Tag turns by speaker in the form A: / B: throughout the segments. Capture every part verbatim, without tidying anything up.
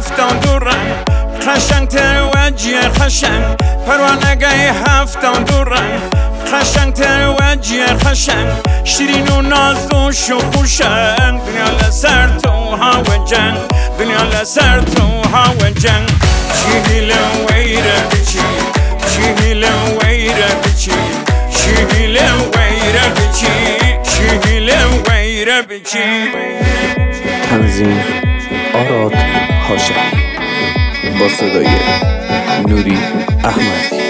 A: هفتان دورن قشنگ توجه قشنگ پروانگه هفتان دورن قشنگ توجه قشنگ شیرین و ناز و شخوشنگ دنیا لسر تو هوا جنگ دنیا لسر تو هوا جنگ چی هیلم ویره بچی چی هیلم ویره بچی چی هیلم ویره بچی چی هیلم ویره بچی.
B: تنظیم آراد هاشمی با صدای نوری احمدی.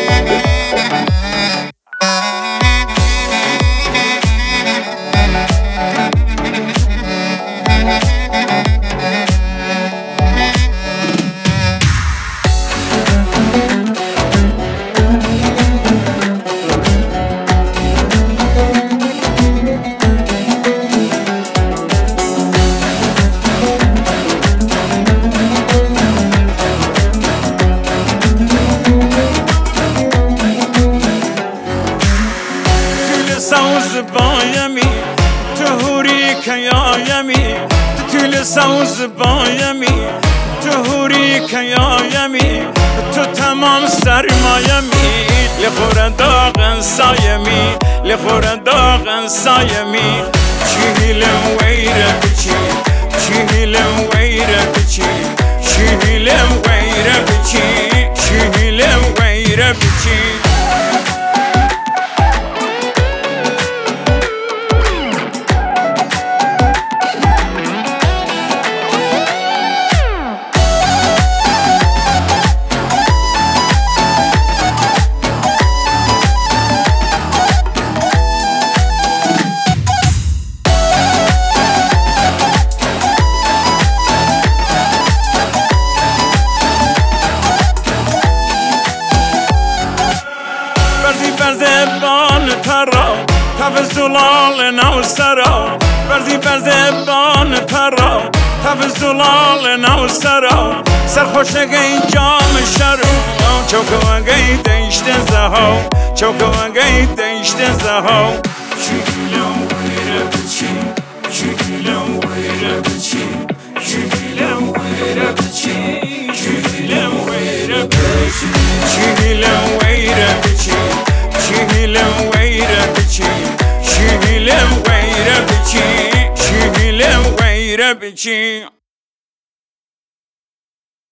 A: سوز بایمی تو هوری کیایمی تو سوز بایمی تو هوری کیایمی تو تمام سرمایمی لخور داغن سایمی لخور داغن سایمی چی هیلم ویره بچی چی هیلم ویره بچی چی هیلم ویره بچی چی هیلم ویره بچی. برزبان ترا تف زلال نو سرا برزی برزبان ترا تف زلال نو سرا سرخوشگی جام شرو چوکوانگی دیشت زهو چوکوانگی دیشت زهو چیلم ویره بچی چیلم ویره بچی چیلم ویره بچی چیلم ویره بچی چیلم ویره بچی شیلم ویره بچی شیلم ویره بچی شیلم ویره بچی.